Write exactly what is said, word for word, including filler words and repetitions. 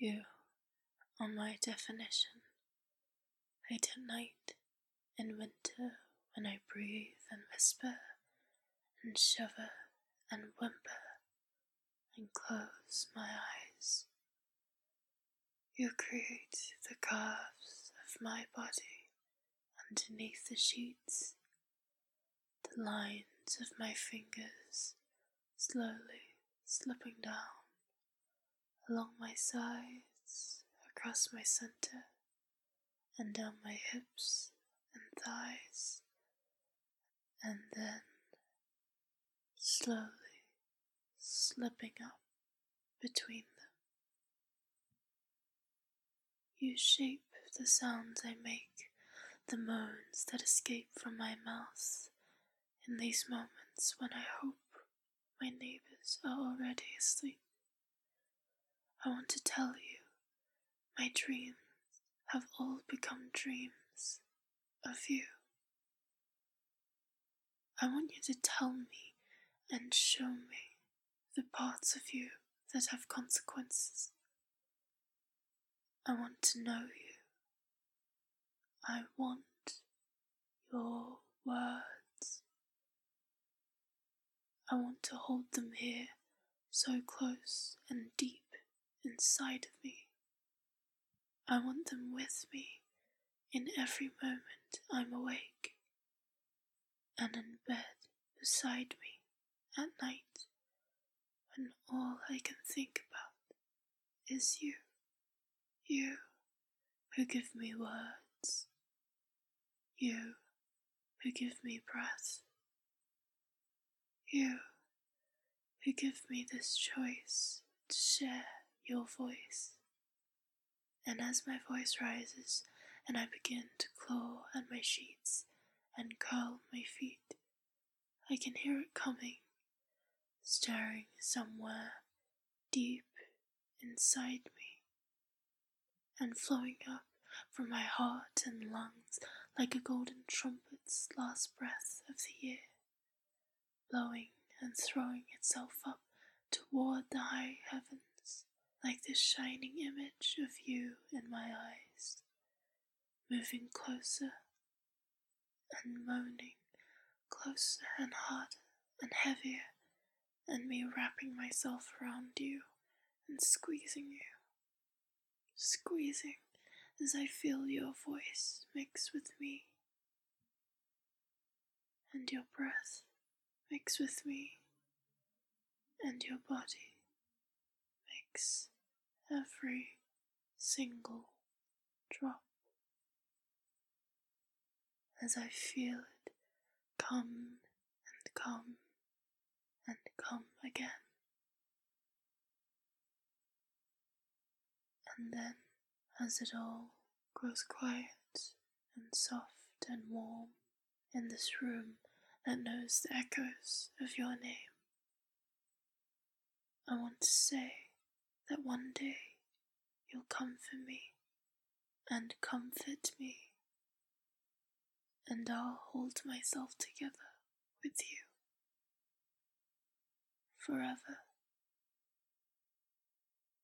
You are my definition. Late at night, in winter, when I breathe and whisper, and shiver and whimper, and close my eyes. You create the curves of my body underneath the sheets, the lines of my fingers slowly slipping down along my sides, across my center, and down my hips and thighs, and then slowly slipping up between them. You shape the sounds I make, the moans that escape from my mouth in these moments when I hope my neighbors are already asleep. I want to tell you, my dreams have all become dreams of you. I want you to tell me and show me the parts of you that have consequences. I want to know you. I want your words. I want to hold them here, so close and deep inside of me. I want them with me in every moment I'm awake, and in bed beside me at night, when all I can think about is you. You who give me words. You who give me breath. You who give me this choice to share your voice. And as my voice rises and I begin to claw at my sheets and curl my feet, I can hear it coming, stirring somewhere deep inside me, and flowing up from my heart and lungs like a golden trumpet's last breath of the year, blowing and throwing itself up toward the high heavens like this shining image of you in my eyes, moving closer and moaning, closer and harder and heavier, and me wrapping myself around you and squeezing you, squeezing as I feel your voice mix with me, and your breath mix with me, and your body mix every single drop as I feel it come and come and come again. And then, as it all grows quiet and soft and warm in this room that knows the echoes of your name, I want to say that one day you'll come for me and comfort me, and I'll hold myself together with you forever.